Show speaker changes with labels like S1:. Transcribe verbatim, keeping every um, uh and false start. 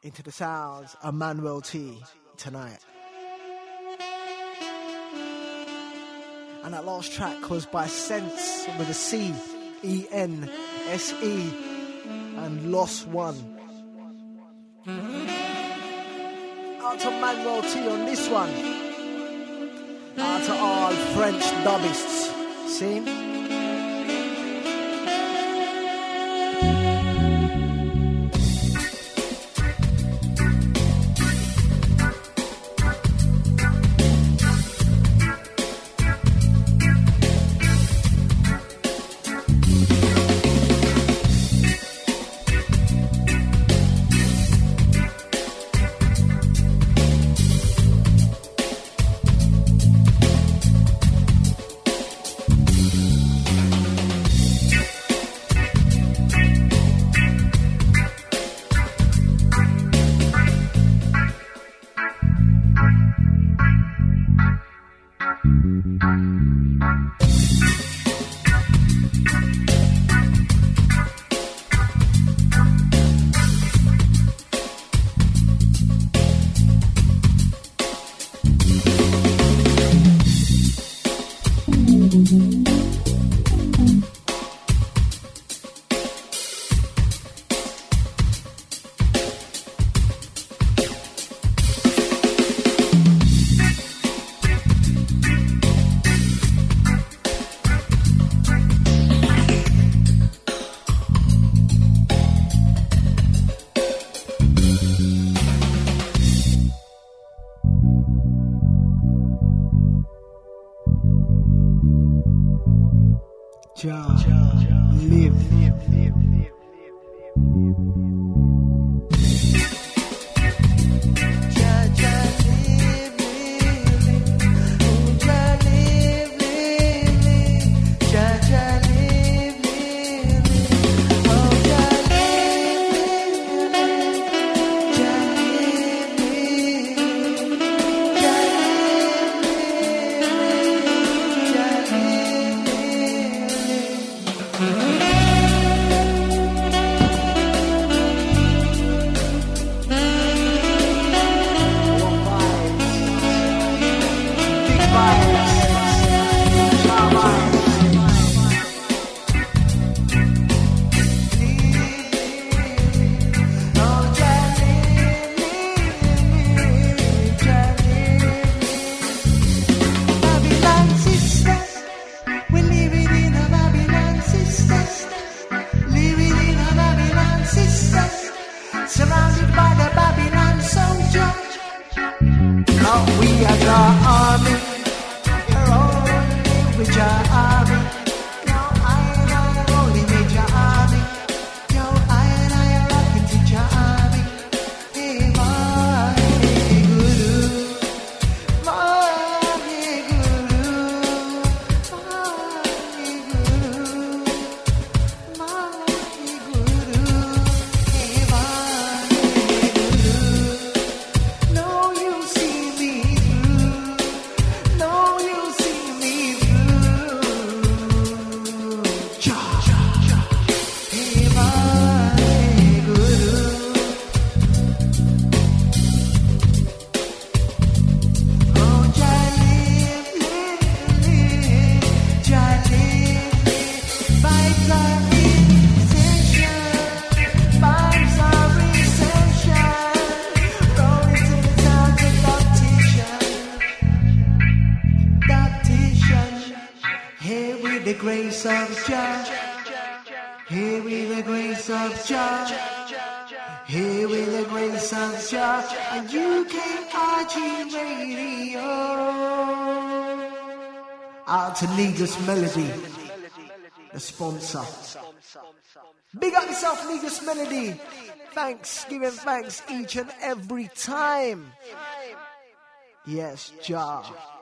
S1: into the sounds of Manuel T tonight. And that last track was by Sense with a C, E N S E, and Lost One. Out to Manuel T on this one. Out to all French dubbists. See? To Negus Melody, the sponsor. Big up yourself, Negus Melody. Thanks, giving thanks each and every time. Yes, Jah.